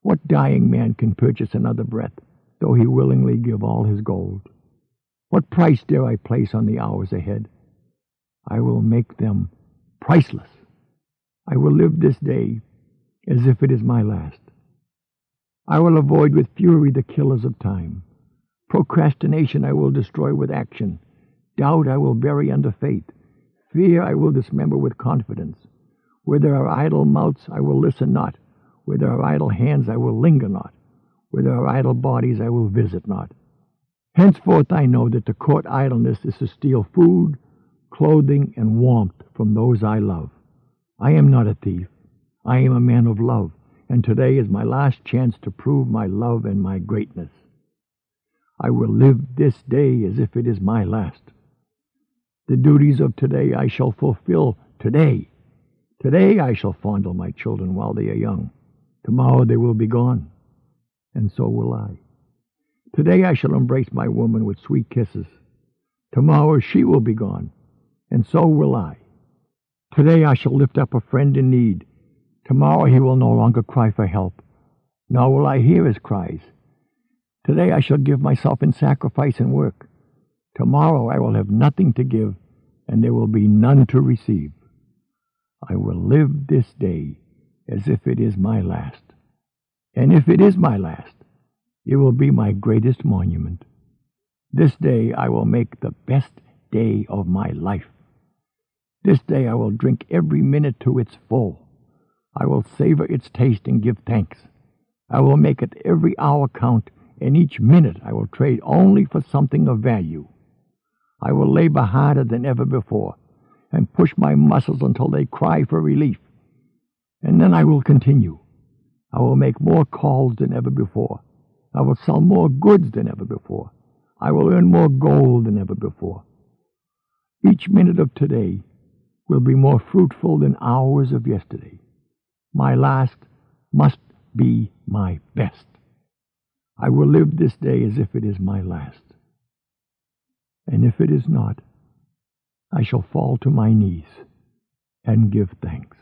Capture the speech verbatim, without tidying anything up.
What dying man can purchase another breath, though he willingly give all his gold? What price dare I place on the hours ahead? I will make them priceless. I will live this day as if it is my last. I will avoid with fury the killers of time. Procrastination I will destroy with action. Doubt I will bury under faith. Fear I will dismember with confidence. Where there are idle mouths I will listen not. Where there are idle hands I will linger not. Where there are idle bodies I will visit not. Henceforth I know that to court idleness is to steal food, clothing, and warmth from those I love. I am not a thief. I am a man of love, and today is my last chance to prove my love and my greatness. I will live this day as if it is my last. The duties of today I shall fulfill today. Today I shall fondle my children while they are young. Tomorrow they will be gone, and so will I. Today I shall embrace my woman with sweet kisses. Tomorrow she will be gone, and so will I. Today I shall lift up a friend in need. Tomorrow he will no longer cry for help, nor will I hear his cries. Today I shall give myself in sacrifice and work. Tomorrow I will have nothing to give, and there will be none to receive. I will live this day as if it is my last. And if it is my last, it will be my greatest monument. This day I will make the best day of my life. This day I will drink every minute to its full. I will savor its taste and give thanks. I will make it every hour count, and each minute I will trade only for something of value. I will labor harder than ever before, and push my muscles until they cry for relief. And then I will continue. I will make more calls than ever before. I will sell more goods than ever before. I will earn more gold than ever before. Each minute of today will be more fruitful than hours of yesterday. My last must be my best. I will live this day as if it is my last. And if it is not, I shall fall to my knees and give thanks.